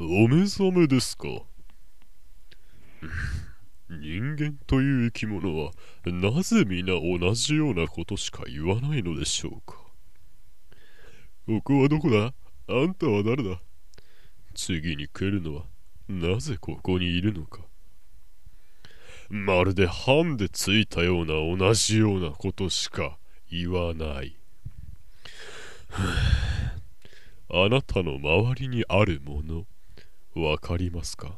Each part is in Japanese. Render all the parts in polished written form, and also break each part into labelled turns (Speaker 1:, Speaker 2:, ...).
Speaker 1: お目覚めですか。人間という生き物はなぜ皆同じようなことしか言わないのでしょうか。ここはどこだ。あんたは誰だ。次に来るのはなぜここにいるのか。まるでハンでついたような同じようなことしか言わない。あなたの周りにあるもの、わかりますか。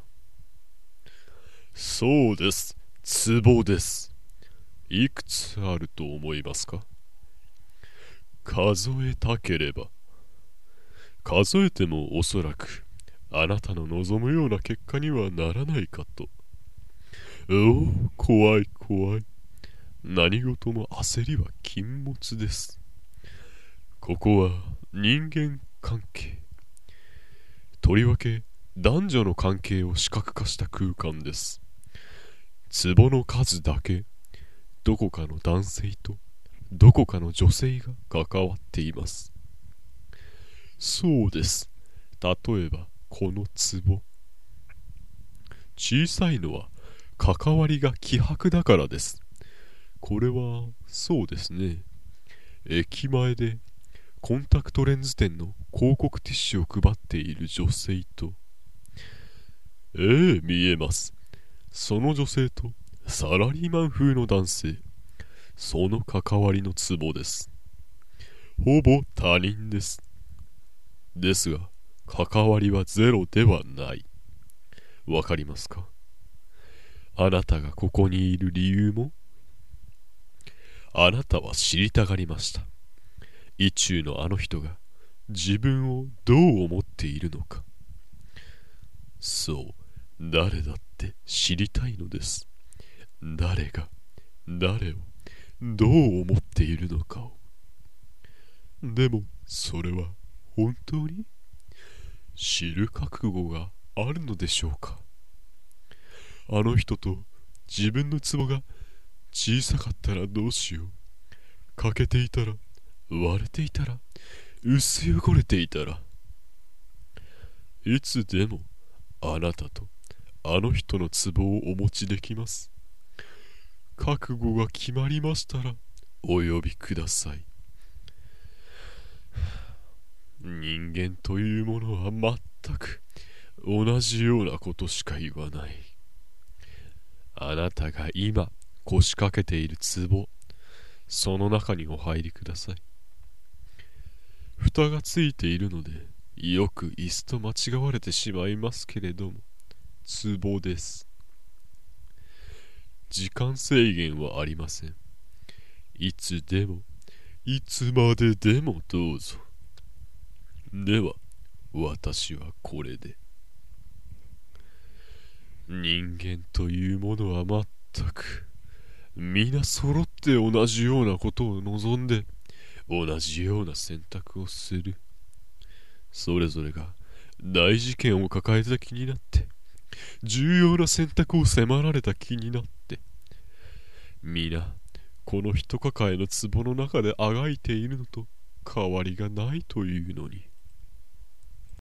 Speaker 1: そうです。壺です。いくつあると思いますか。数えたければ。数えてもおそらくあなたの望むような結果にはならないかと。おお、怖い怖い。何事も焦りは禁物です。ここは人間関係。とりわけ男女の関係を視覚化した空間です。壺の数だけどこかの男性とどこかの女性が関わっています。そうです。例えばこの壺。小さいのは関わりが希薄だからです。これはそうですね。駅前でコンタクトレンズ店の広告ティッシュを配っている女性と、見えます。その女性とサラリーマン風の男性、その関わりのツボです。ほぼ他人です。ですが関わりはゼロではない。わかりますか。あなたがここにいる理由も、あなたは知りたがりました。意中のあの人が自分をどう思っているのか。そう、誰だって知りたいのです。誰が誰をどう思っているのかを。でもそれは本当に知る覚悟があるのでしょうか。あの人と自分のツボが小さかったらどうしよう。欠けていたら、割れていたら、薄汚れていたら、いつでもあなたとあの人のツボをお持ちできます。覚悟が決まりましたらお呼びください。人間というものは全く同じようなことしか言わない。あなたが今腰掛けている壺、その中にお入りください。蓋がついているのでよく椅子と間違われてしまいますけれども、壺です。時間制限はありません。いつでもいつまででもどうぞ。では私はこれで。人間というものは全く皆揃って同じようなことを望んで同じような選択をする。それぞれが大事件を抱えた気になって重要な選択を迫られた気になって皆この一抱えの壺の中であがいているのと変わりがないというのに。